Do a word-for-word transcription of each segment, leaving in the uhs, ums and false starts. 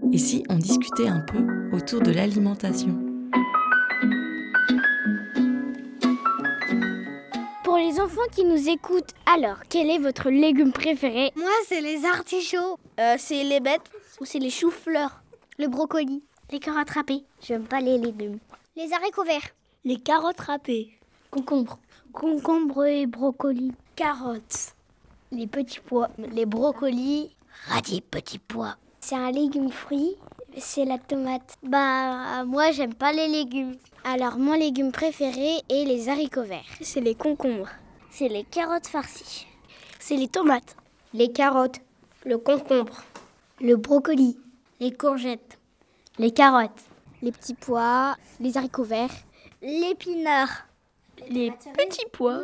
Et si on discutait un peu autour de l'alimentation ? Pour les enfants qui nous écoutent, alors, quel est votre légume préféré ? Moi, c'est les artichauts. Euh, c'est les bêtes ou c'est les choux-fleurs, le brocoli, les carottes râpées. J'aime pas les légumes. Les haricots verts. Les carottes râpées. Concombre. Concombre et brocoli. Carottes. Les petits pois. Les brocolis. Radis petits pois. C'est un légume fruit. C'est la tomate. Bah, moi, j'aime pas les légumes. Alors, mon légume préféré est les haricots verts. C'est les concombres. C'est les carottes farcies. C'est les tomates. Les carottes. Le concombre. Le brocoli. Les courgettes. Les carottes. Les petits pois. Les haricots verts. L'épinard. Les petits pois.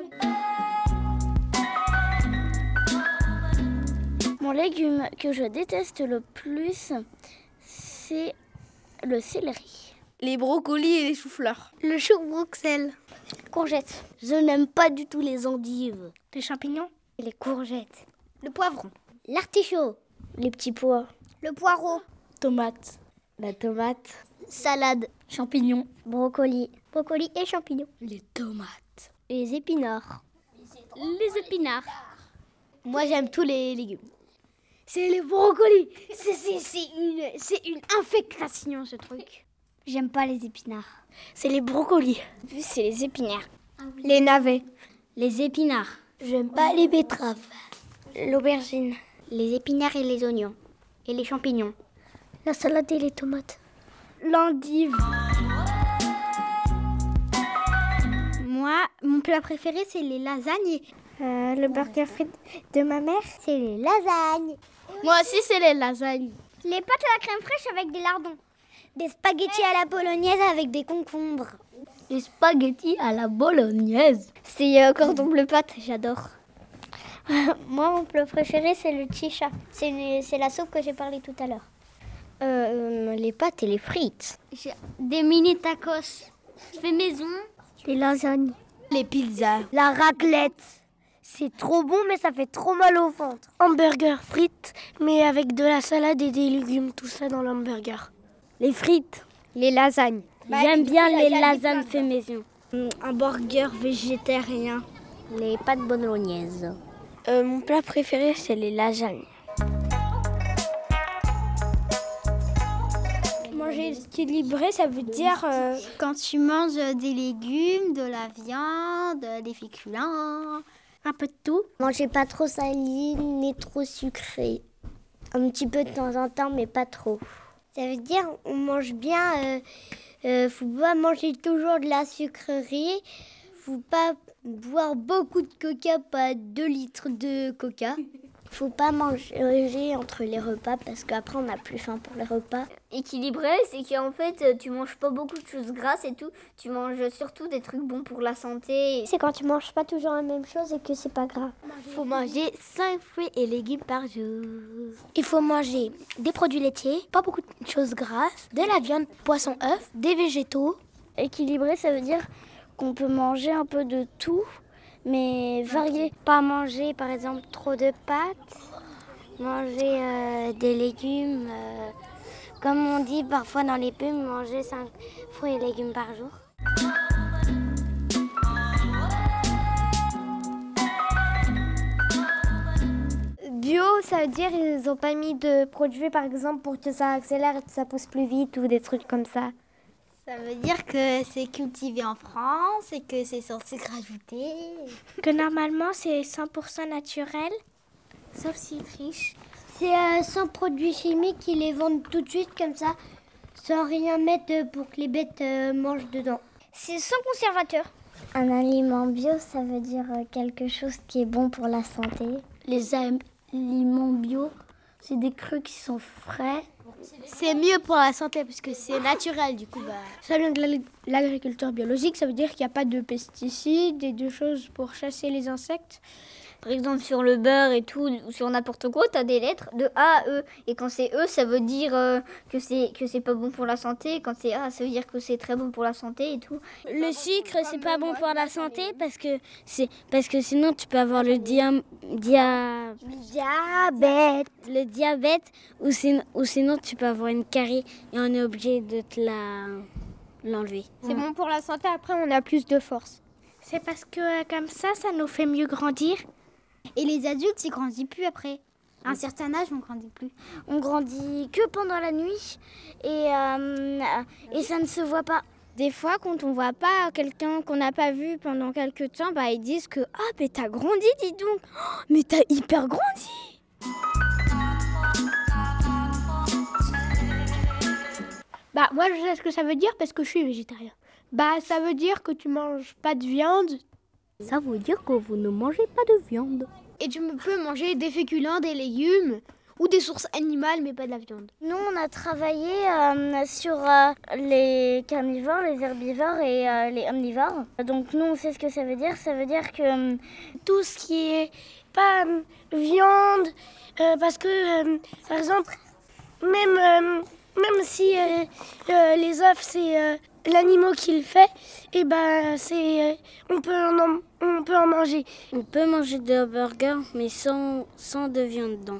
Mon légume que je déteste le plus, c'est le céleri. Les brocolis et les choux-fleurs. Le chou Bruxelles. Courgettes. Je n'aime pas du tout les endives. Les champignons. Les courgettes. Le poivron. L'artichaut. Les petits pois. Le poireau. Tomate. La tomate. Salade. Champignons. Brocoli. Brocoli et champignons. Les tomates. Les épinards. Les épinards. Moi, j'aime tous les légumes. C'est les brocolis. C'est, c'est, c'est, une, c'est une infectation, ce truc. J'aime pas les épinards. C'est les brocolis. C'est les épinards. Ah oui. Les navets. Les épinards. J'aime pas les betteraves. L'aubergine. Les épinards et les oignons. Et les champignons. La salade et les tomates. L'endive. Moi, mon plat préféré, c'est les lasagnes. Euh, le burger frites de ma mère, c'est les lasagnes. Moi aussi, c'est les lasagnes. Les pâtes à la crème fraîche avec des lardons. Des spaghettis à la bolognaise avec des concombres. Les spaghettis à la bolognaise. C'est euh, cordon bleu pâte, j'adore. Moi, mon plat préféré, c'est le chicha. C'est, une, c'est la soupe que j'ai parlé tout à l'heure. Euh, les pâtes et les frites. J'ai des mini tacos. Je fais maison. Les lasagnes. Les pizzas. La raclette. C'est trop bon, mais ça fait trop mal au ventre. Hamburger frites, mais avec de la salade et des légumes, tout ça dans l'hamburger. Les frites. Les lasagnes. Bah, J'aime bien les lasagnes fait maison. Un burger végétarien. Les pâtes bolognaises. Euh, mon plat préféré, c'est les lasagnes. Manger équilibré, ça veut dire euh, quand tu manges des légumes, de la viande, des féculents, un peu de tout. Manger pas trop salé ni trop sucré. Un petit peu de temps en temps, mais pas trop. Ça veut dire on mange bien. Euh, euh, faut pas manger toujours de la sucrerie. Faut pas boire beaucoup de coca, pas deux litres de coca. Faut pas manger entre les repas parce qu'après on n'a plus faim pour les repas. Équilibré, c'est qu'en fait tu manges pas beaucoup de choses grasses et tout. Tu manges surtout des trucs bons pour la santé. C'est quand tu manges pas toujours la même chose et que c'est pas gras. Faut manger cinq fruits et légumes par jour. Il faut manger des produits laitiers, pas beaucoup de choses grasses, de la viande, poisson, œufs, des végétaux. Équilibré, ça veut dire qu'on peut manger un peu de tout, mais varié. Pas manger, par exemple, trop de pâtes, manger euh, des légumes. Euh, comme on dit parfois dans les pubs, manger cinq fruits et légumes par jour. Bio, ça veut dire qu'ils n'ont pas mis de produits, par exemple, pour que ça accélère et que ça pousse plus vite ou des trucs comme ça. Ça veut dire que c'est cultivé en France et que c'est sans sucre ajouté. Que normalement, c'est cent pour cent naturel, sauf s'ils trichent. C'est euh, sans produits chimiques, ils les vendent tout de suite comme ça, sans rien mettre pour que les bêtes euh, mangent dedans. C'est sans conservateur. Un aliment bio, ça veut dire quelque chose qui est bon pour la santé. Les aliments bio, c'est des crues qui sont frais. C'est mieux pour la santé parce que c'est naturel du coup. Bah. Ça vient de l'agriculture biologique, ça veut dire qu'il n'y a pas de pesticides et de choses pour chasser les insectes. Par exemple, sur le beurre et tout, ou sur n'importe quoi, t'as des lettres de A à E. Et quand c'est E, ça veut dire euh, que c'est que c'est pas bon pour la santé. Quand c'est A, ça veut dire que c'est très bon pour la santé et tout. Le sucre, c'est pas bon pour la santé parce que c'est parce que sinon tu peux avoir le dia, dia, Diabète. le diabète ou sinon, ou sinon tu peux avoir une carie et on est obligé de te la l'enlever. C'est bon pour la santé, après on a plus de force. C'est parce que euh, comme ça, ça nous fait mieux grandir. Et les adultes, ils grandissent plus après. À un certain âge, on grandit plus. On grandit que pendant la nuit et, euh, et ça ne se voit pas. Des fois, quand on voit pas quelqu'un qu'on n'a pas vu pendant quelques temps, bah, ils disent que « Ah, mais t'as grandi, dis donc oh, mais t'as hyper grandi !» Bah, moi, je sais ce que ça veut dire parce que je suis végétarien. Bah, ça veut dire que tu manges pas de viande. Ça veut dire que vous ne mangez pas de viande. Et tu peux manger des féculents, des légumes ou des sources animales, mais pas de la viande. Nous, on a travaillé euh, sur euh, les carnivores, les herbivores et euh, les omnivores. Donc nous, on sait ce que ça veut dire. Ça veut dire que euh, Tout ce qui est pas euh, viande, euh, parce que, euh, par exemple, même, euh, même si euh, euh, les œufs, c'est euh, l'animal qui le fait, et ben c'est, euh, on peut en, on peut en manger. on peut manger des hamburgers, mais sans, sans de viande dedans.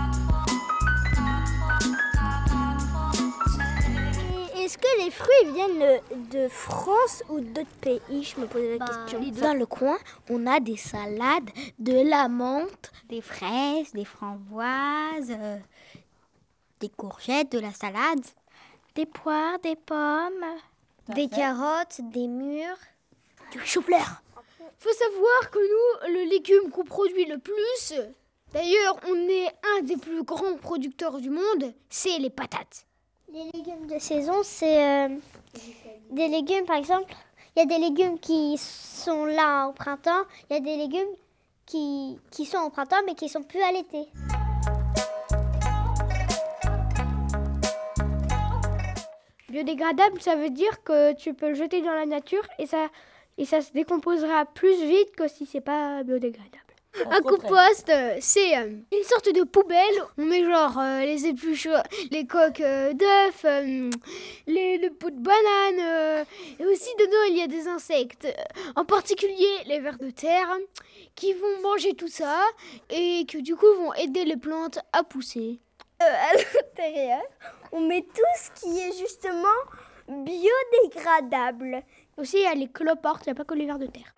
Est-ce que les fruits viennent de France ou d'autres pays? Je me posais la question. Dans le coin, on a des salades, de la menthe, Des fraises, des framboises, euh, des courgettes, de la salade. des poires, des pommes, Des carottes, des mûres. du chou-fleur. Faut savoir que nous, le légume qu'on produit le plus, d'ailleurs, on est un des plus grands producteurs du monde, c'est les patates. Les légumes de saison, c'est euh, des légumes, par exemple. Il y a des légumes qui sont là au printemps. Il y a des légumes qui, qui sont au printemps, mais qui sont plus à l'été. Biodégradable, ça veut dire que tu peux le jeter dans la nature et ça, et ça se décomposera plus vite que si c'est pas biodégradable. Un compost, euh, c'est euh, une sorte de poubelle. On met genre euh, les épluches, les coques euh, d'œufs, euh, les, les pots de bananes. euh, et aussi dedans, il y a des insectes, euh, en particulier les vers de terre, qui vont manger tout ça et qui du coup vont aider les plantes à pousser. À l'intérieur, on met tout ce qui est justement biodégradable. Aussi, il y a les cloportes, il n'y a pas que les vers de terre.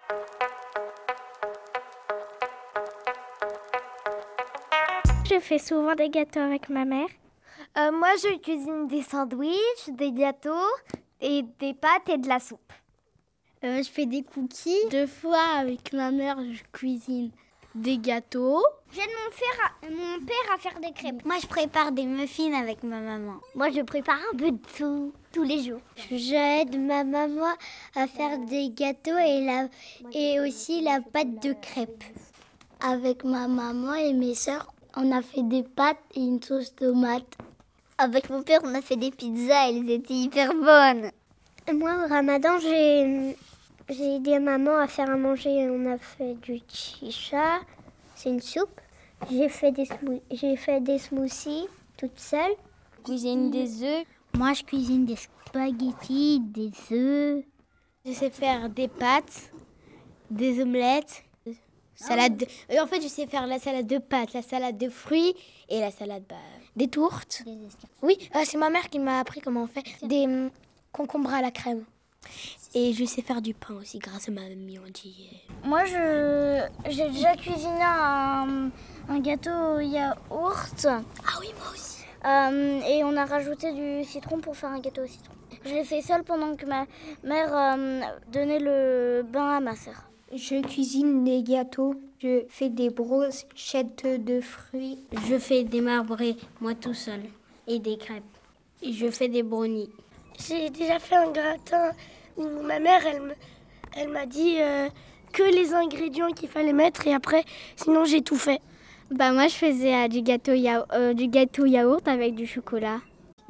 Je fais souvent des gâteaux avec ma mère. Euh, moi, je cuisine des sandwichs, des gâteaux, et des pâtes et de la soupe. Euh, je fais des cookies. Deux fois avec ma mère, je cuisine des gâteaux. J'aide mon père, à, mon père à faire des crêpes. Moi, je prépare des muffins avec ma maman. Moi, je prépare un peu de tout, tous les jours. J'aide ma maman à faire des gâteaux et, la, et aussi la pâte de crêpes. Avec ma maman et mes sœurs, on a fait des pâtes et une sauce tomate. Avec mon père, on a fait des pizzas, elles étaient hyper bonnes. Moi, au ramadan, j'ai, j'ai aidé maman à faire à manger. On a fait du chicha, c'est une soupe. J'ai fait des, smooth- j'ai fait des smoothies toute seule. Je cuisine des œufs. Moi, je cuisine des spaghettis, des œufs. Je sais faire des pâtes, des omelettes, salade de... euh, En fait, je sais faire la salade de pâtes, la salade de fruits et la salade bah, des tourtes. Oui, euh, c'est ma mère qui m'a appris comment on fait des hum, concombres à la crème. Et je sais faire du pain aussi grâce à ma mamie, on dit. Moi, je, j'ai déjà cuisiné un, un gâteau au yaourt. Ah oui, moi aussi. Euh, et on a rajouté du citron pour faire un gâteau au citron. Je l'ai fait seule pendant que ma mère euh, donnait le bain à ma sœur. Je cuisine des gâteaux, je fais des brochettes de fruits. Je fais des marbrés, moi tout seul, et des crêpes. Et je fais des brownies. J'ai déjà fait un gratin où ma mère, elle, me, elle m'a dit euh, que les ingrédients qu'il fallait mettre et après, sinon j'ai tout fait. Bah moi je faisais euh, du, gâteau yao- euh, du gâteau yaourt avec du chocolat.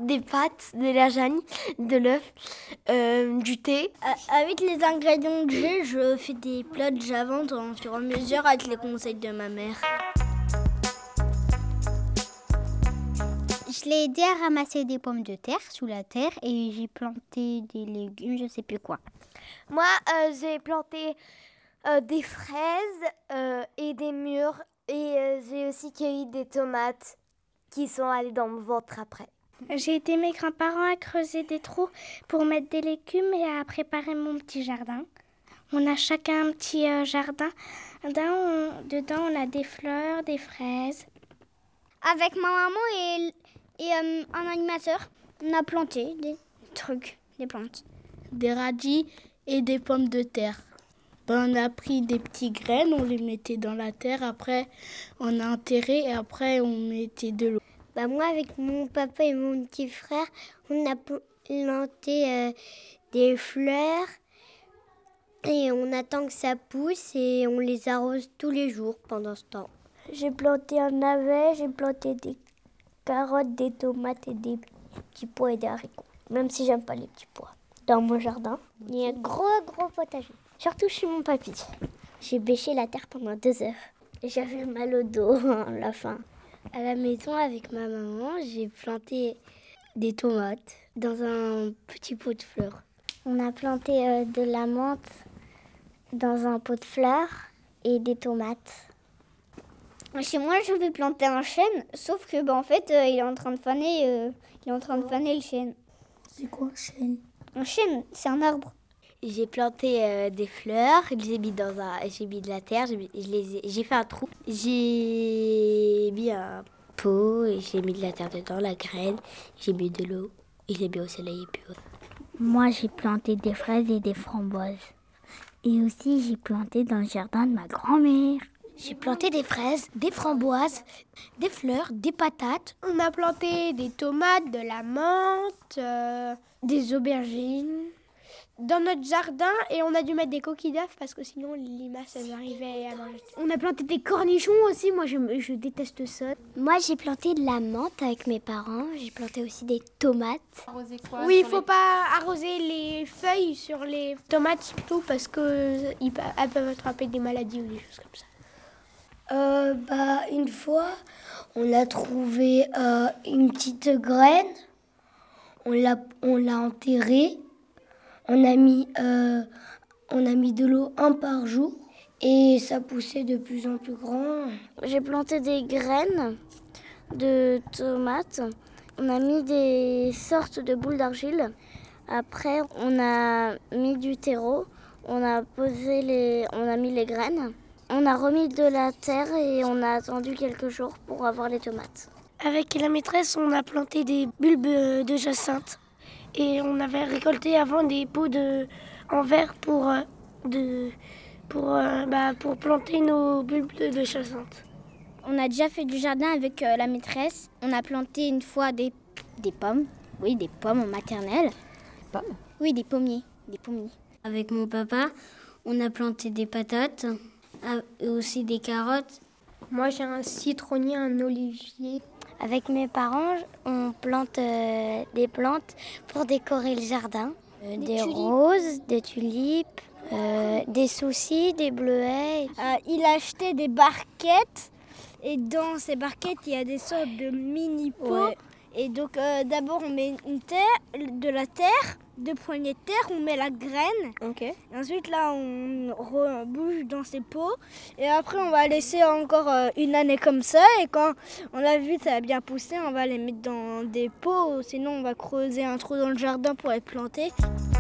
des pâtes, de la lasagne, de l'œuf, euh, du thé. Avec les ingrédients que j'ai, je fais des plats que j'invente au fur et à mesure avec les conseils de ma mère. Je l'ai aidé à ramasser des pommes de terre sous la terre et j'ai planté des légumes, je sais plus quoi. Moi, euh, j'ai planté euh, des fraises euh, et des mûres et euh, j'ai aussi cueilli des tomates qui sont allées dans mon ventre après. J'ai aidé mes grands-parents à creuser des trous pour mettre des légumes et à préparer mon petit jardin. On a chacun un petit euh, jardin. Dedans on, dedans, on a des fleurs, des fraises. Avec ma maman et, et euh, un animateur, on a planté des trucs, des plantes. Des radis et des pommes de terre. Ben, on a pris des petites graines, on les mettait dans la terre, après on a enterré et après on mettait de l'eau. Bah moi, avec mon papa et mon petit frère, on a planté euh, des fleurs et on attend que ça pousse et on les arrose tous les jours pendant ce temps. J'ai planté un navet, j'ai planté des carottes, des tomates et des petits pois et des haricots. Même si j'aime pas les petits pois. Dans mon jardin, il y a un gros gros potager. Surtout chez mon papy. J'ai bêché la terre pendant deux heures. Et j'avais mal au dos à la fin. À la maison, avec ma maman, j'ai planté des tomates dans un petit pot de fleurs. On a planté euh, de la menthe dans un pot de fleurs et des tomates. Chez moi, je vais planter un chêne, sauf que bah, en fait, euh, il est en train de faner, euh, il est en train de faner le chêne. C'est quoi un chêne? Un chêne, c'est un arbre. J'ai planté euh, des fleurs, je les ai mis dans un, j'ai mis de la terre, j'ai, je les ai, j'ai fait un trou, j'ai mis un pot et j'ai mis de la terre dedans, la graine, j'ai mis de l'eau et je l'ai mis au soleil et puis. Moi, j'ai planté des fraises et des framboises. Et aussi, j'ai planté dans le jardin de ma grand-mère. J'ai planté des fraises, des framboises, des fleurs, des patates. On a planté des tomates, de la menthe, euh, des aubergines dans notre jardin et on a dû mettre des coquilles d'œufs parce que sinon les limaces elles arrivaient à manger. On a planté des cornichons aussi, moi je, je déteste ça. Moi, j'ai planté de la menthe avec mes parents. J'ai planté aussi des tomates. Arroser quoi? Oui, il faut pas arroser les feuilles sur les tomates surtout parce qu'elles peuvent attraper des maladies ou des choses comme ça. Euh, bah, une fois, on a trouvé euh, une petite graine, on l'a, on l'a enterrée, on a mis, euh, on a mis de l'eau un par jour et ça poussait de plus en plus grand. J'ai planté des graines de tomates. On a mis des sortes de boules d'argile. Après, on a mis du terreau. On a posé les, on a mis les graines. On a remis de la terre et on a attendu quelques jours pour avoir les tomates. Avec la maîtresse, on a planté des bulbes de jacinthe et on avait récolté avant des pots de, en verre pour, euh, de, pour, euh, bah, pour planter nos bulbes de, de jacinthe. On a déjà fait du jardin avec euh, la maîtresse. On a planté une fois des, des pommes. Oui, des pommes en maternelle. Des pommes? Oui, des pommiers. Des pommiers. Avec mon papa, on a planté des patates et aussi des carottes. Moi j'ai un citronnier, un olivier. Avec mes parents, on plante euh, des plantes pour décorer le jardin. Euh, des tulipes. roses, des tulipes, euh, des soucis, des bleuets. Euh, il a acheté des barquettes et dans ces barquettes, il y a des sortes de mini-pots. Ouais. Et donc euh, d'abord, on met une terre, de la terre, deux poignées de terre, on met la graine. Ok. Et ensuite, là, on rebouche dans ces pots. Et après, on va laisser encore euh, une année comme ça. Et quand on a vu que ça a bien poussé, on va les mettre dans des pots. Sinon, on va creuser un trou dans le jardin pour les planter.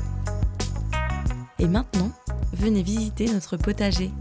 Et maintenant, venez visiter notre potager.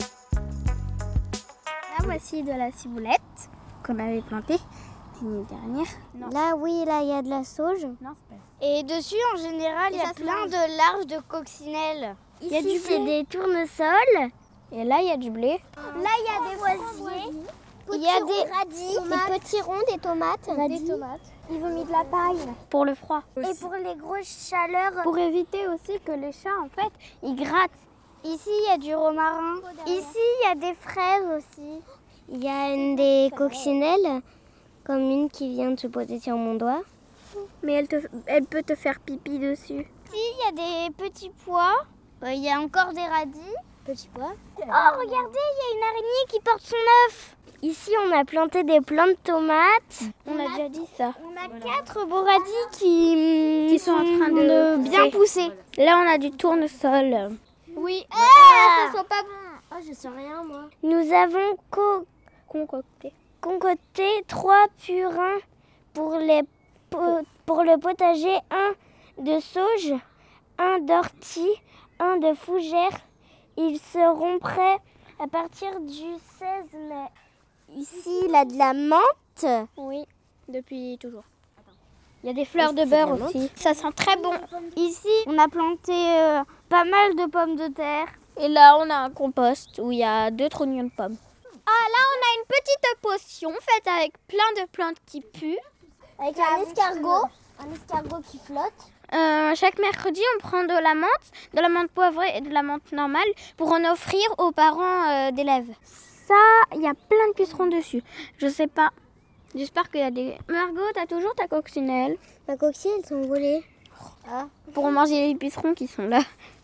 Là, voici de la ciboulette qu'on avait plantée l'année dernière. Non. Là, oui, là, il y a de la sauge. Non, c'est pas. Et dessus, en général, il y a plein de larves de coccinelle. Il y a du Ici, c'est blé. des tournesols. Et là, il y a du blé. Là, il y a des voisiers. Il y a des radis, des petits ronds, des tomates. Des tomates. Ils ont mis de la paille. Pour le froid. Et pour les grosses chaleurs. Pour éviter aussi que les chats, en fait, ils grattent. Ici, il y a du romarin. Ici, il y a des fraises aussi. Il y a une des coccinelles, comme une qui vient de se poser sur mon doigt. mais elle, te, elle peut te faire pipi dessus. Si, il y a des petits pois. Il y a encore des radis. Petits pois. Oh, regardez, il y a une araignée qui porte son œuf. Ici, on a planté des plants de tomates. On, On a, a- déjà dit ça. On a quatre beaux radis qui, Qui sont en train de bien pousser. pousser. Là, on a du tournesol. Oui. Ah, ça sent pas bon. Oh, je sais rien, moi. Nous avons co- Concocté. concocté trois purins pour, les po- pour le potager, un de sauge, un d'ortie, un de fougère. Ils seront prêts à partir du seize mai. Ici, il a de la menthe. Oui, depuis toujours. Il y a des fleurs de beurre aussi. Ça sent très bon. Ici, on a planté euh, pas mal de pommes de terre. Et là, on a un compost où il y a deux trognons de pommes. Ah, là, on a une petite potion faite avec plein de plantes qui puent. Avec un escargot, un escargot qui flotte. Euh, chaque mercredi, on prend de la menthe, de la menthe poivrée et de la menthe normale pour en offrir aux parents euh, d'élèves. Ça, il y a plein de pucerons dessus. Je sais pas. J'espère qu'il y a des... Margot, t'as toujours ta coccinelle? Ma coccinelle, elles sont volées. Pour manger les pucerons qui sont là.